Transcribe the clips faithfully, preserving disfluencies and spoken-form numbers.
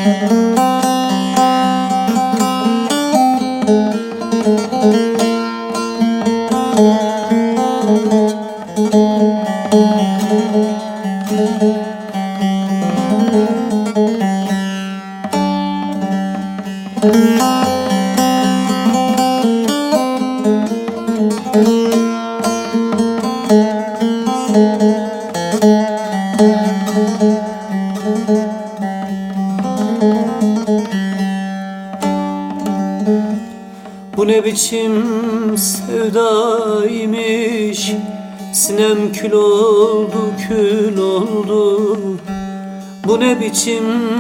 Bu ne biçim sevdaymış, sinem kül oldu kül oldu. Bu ne biçim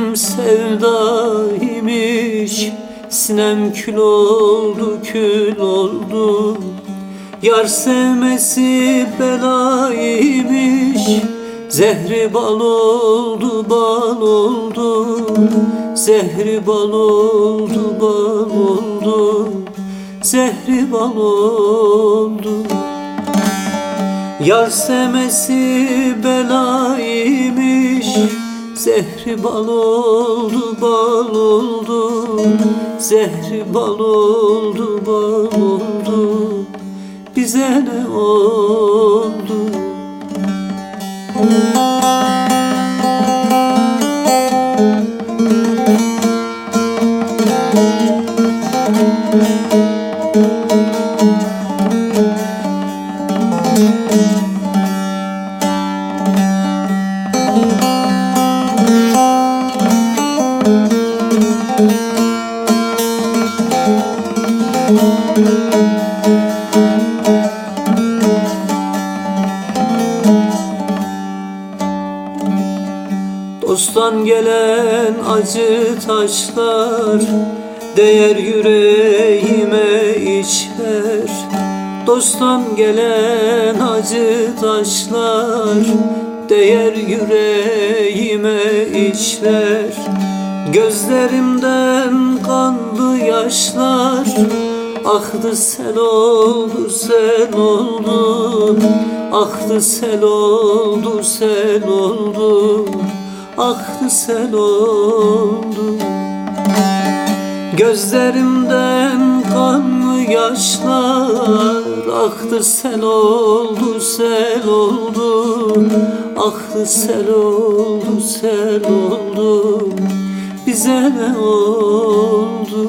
sevdaymış, sinem kül oldu kül oldu. Yar sevmesi belaymış, zehri bal oldu bal oldu. Zehri bal oldu bal oldu. Zehri bal oldu. Yar sevmesi belaymış, zehri bal oldu bal oldu. Zehri bal oldu bal oldu. Bize ne oldu? Dosttan gelen acı taşlar değer yüreğime içer. Dosttan gelen acı taşlar değer yüreğime içler. Gözlerimden kanlı yaşlar aktı sel oldu sel oldu. Aktı sel oldu sel oldu. Aktı sel oldu. Gözlerimden kanlı yaşlar aktı sel oldu sel oldu. Aktı sel oldu sel oldu. Bize ne oldu?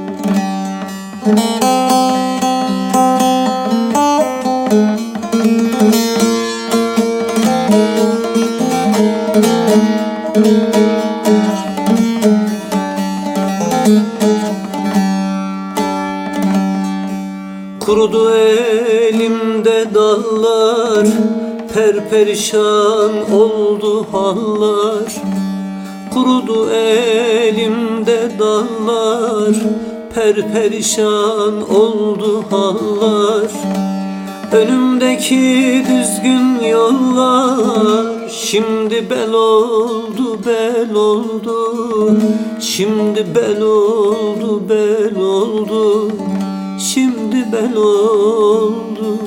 Kurudu elimde dallar, perperişan oldu hallar. Kurudu elimde dallar, perperişan oldu hallar. Önümdeki düzgün yollar şimdi bel oldu bel oldu. Şimdi bel oldu bel oldu. Şimdi bel oldu.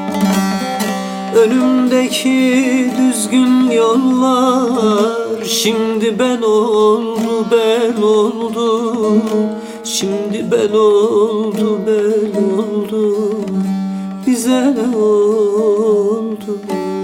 Önümdeki düzgün yollar şimdi bel oldu bel oldu. Şimdi bel oldu bel oldu. Bize ne oldu?